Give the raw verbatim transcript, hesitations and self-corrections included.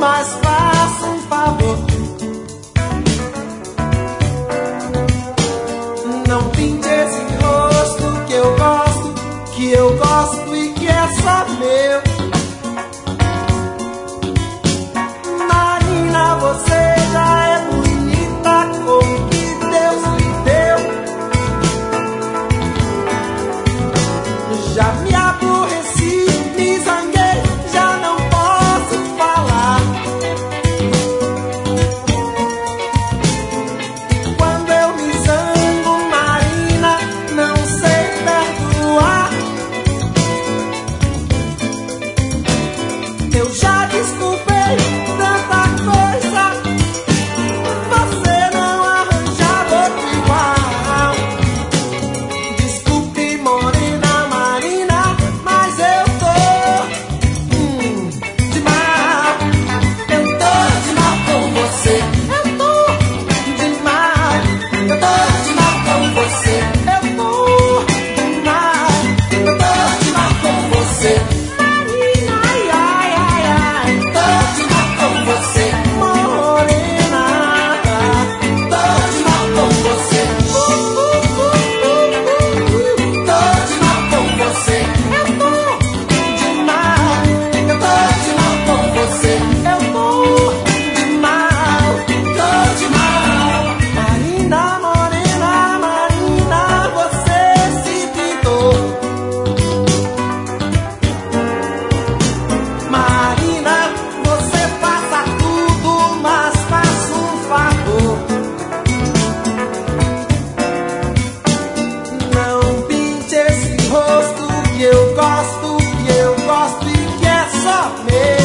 mas faça um favor. Não pinte esse rosto que eu gosto, que eu gosto e que é só meu. Marina, você já é bonita com o que Deus lhe deu. Já me aborreci, me zanguei, já não posso falar. Quando eu me zango, Marina, não sei perdoar. Eu já desculpei tanta coisa, você não arranjava outro igual. Desculpe, morena Marina, mas eu tô hum, de mal. Eu tô de mal com você. Eu tô de mal. Eu tô de mal com você. Eu tô de mal. Eu tô de mal com você. Marina, ai, ai, ai, ai. Tô de mal com você. Morena, tô de mal com você. Uh, uh, uh, uh, uh, uh. Tô de mal com você. Eu tô de mal. Eu tô de mal com você. Eu tô de mal. Tô de mal. Marina, morena, Marina, você se pintou. Marina, você faça tudo, mas faça um favor. Não pinte esse rosto que eu gosto, que eu gosto e que é só meu.